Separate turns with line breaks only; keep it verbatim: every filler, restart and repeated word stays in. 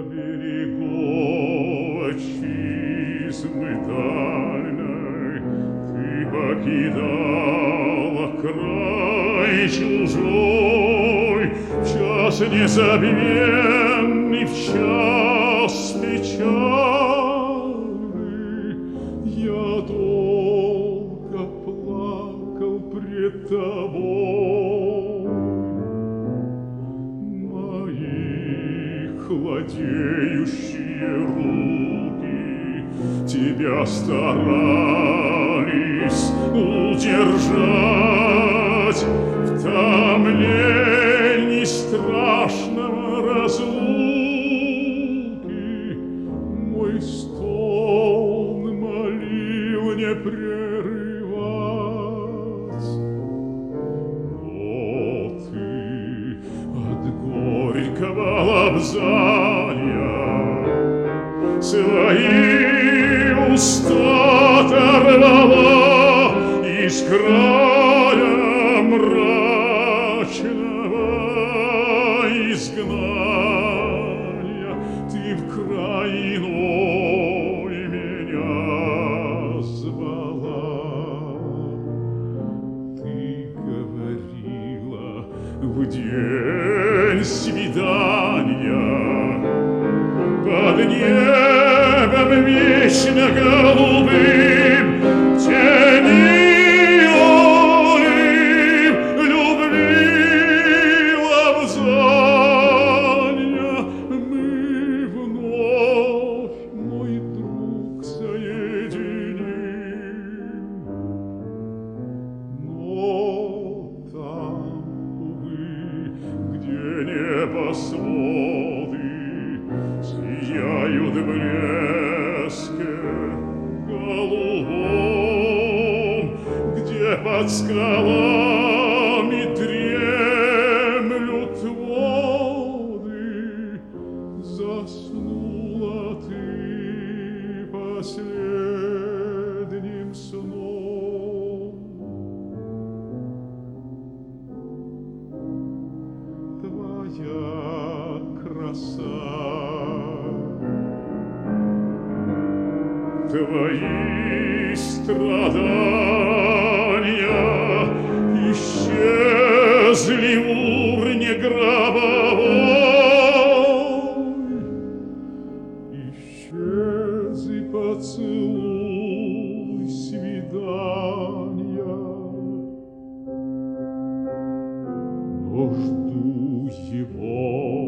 берегу отчизны дальной ты покидала край чужой в час незабвенный, в час печальный. Я долго плакал пред тобой, хладеющие руки тебя старались удержать в томлении страшного разлуки. Мой стон молил не прерывать, но ты от горького лобзания свои уста оторвала из края мрачного изгнания. Ты в край иной меня звала. Ты говорила в день свидания под небом вечно голубым, где милой любви лобзания мы вновь, мой друг, соединим. Но там, увы, где небосводы сияют в блеске голубом, где под скалами дремлют воды, заснула ты последним сном. Твоя краса, твои страдания исчезли в урне гробовой, исчез и поцелуй свидания, но жду его.